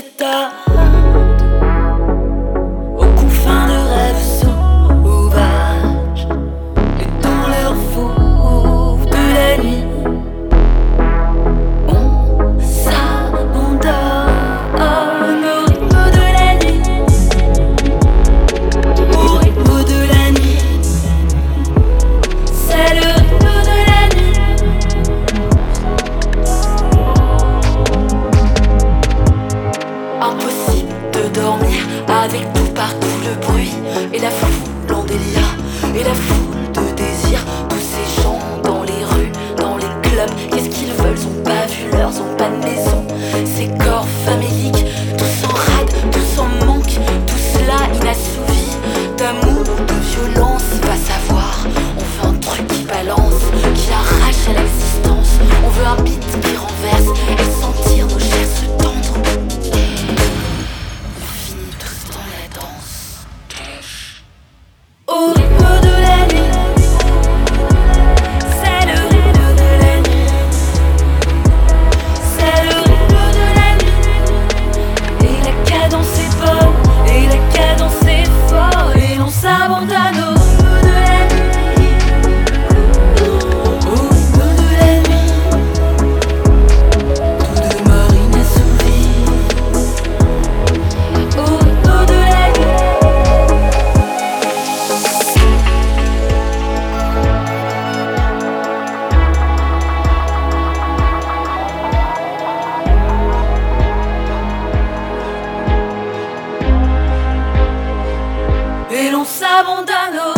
tard aux confins de rêves sauvages et dans leur fauve de la nuit on s'abandonne au rythme de la nuit, au rythme de la nuit. C'est le rythme de la nuit. Impossible de dormir avec tout partout le bruit et la foule en délire et la foule de désir. Tous ces gens dans les rues, dans les clubs, qu'est-ce qu'ils veulent? Ont pas vu l'heure, ont pas de maison. Ces corps faméliques, tous en rade, tous en manque, tout cela inassouvi d'amour, de violence. Va savoir, on veut un truc qui balance, qui arrache à l'existence. On veut un beat qui renverse et sentir nos chairs se tendre. On finit tous dans la danse au rythme de la nuit. C'est le rythme de la nuit. C'est le rythme de la nuit. Et la cadence est bonne, et la cadence est forte, et l'on s'abandonne au rythme de la nuit. Au rythme de la nuit. Tout de marine assouvie. Au rythme de la nuit. Et l'on s'abandonne au